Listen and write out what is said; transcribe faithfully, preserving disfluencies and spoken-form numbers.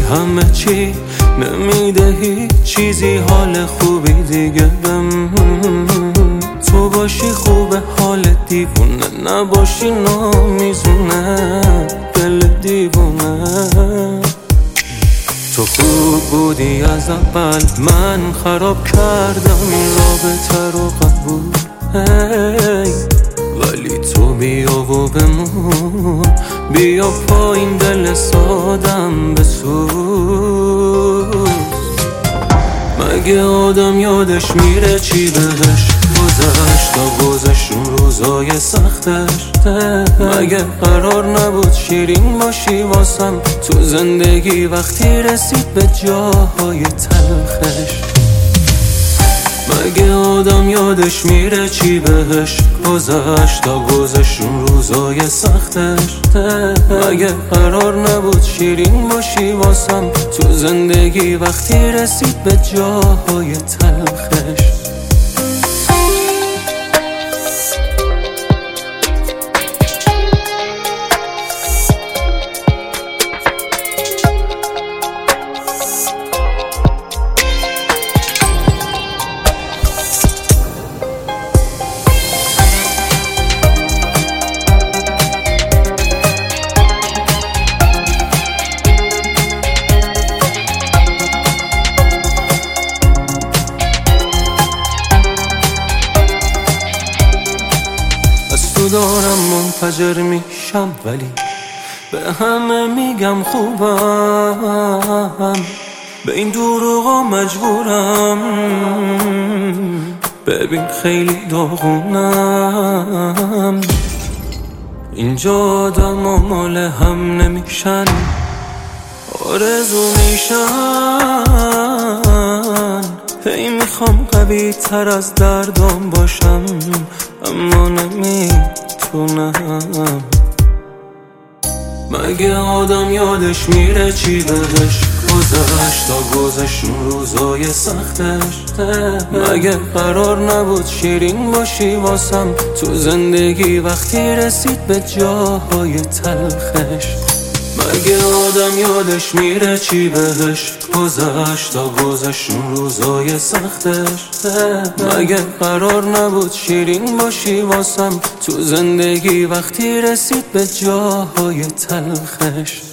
همه چی نمیده هیچ چیزی حال خوبی دیگه بم تو باشی خوبه حال دیوونه نباشی نامیزونه دل دیوونه تو خوب بودی از اول من خراب کردم این رابطه رو قبول hey. ولی تو بیا و بمون بیا پایین دل سادم بسوز مگه آدم یادش میره چی بهش گذشت تا گذشت اون روزای سختش مگه قرار نبود شیرین باشی واسم تو زندگی وقتی رسید به جاهای تلخش مگه آدم یادش میره چی بهش گذشت تا گذشت اون روزای سختش مگه قرار نبود شیرین باشی واسم تو زندگی وقتی رسید به جاهای تلخش دارم منفجر میشم ولی به همه میگم خوبم به این دروغا مجبورم ببین خیلی داغونم اینجا آدم و مال هم نمیشن آرزو میشن هی میخوام قوی تر از دردام باشم اما نمیتونم مگه آدم یادش میره چی بهش گذشت تا گذشت اون روزای سختش مگه قرار نبود شیرین باشی واسم تو زندگی وقتی رسید به جاهای تلخش مگه آدم یادش میره چی بهش گذشت تا گذشت اون روزای سختش مگه قرار نبود شیرین باشی واسم تو زندگی وقتی رسید به جاهای تلخش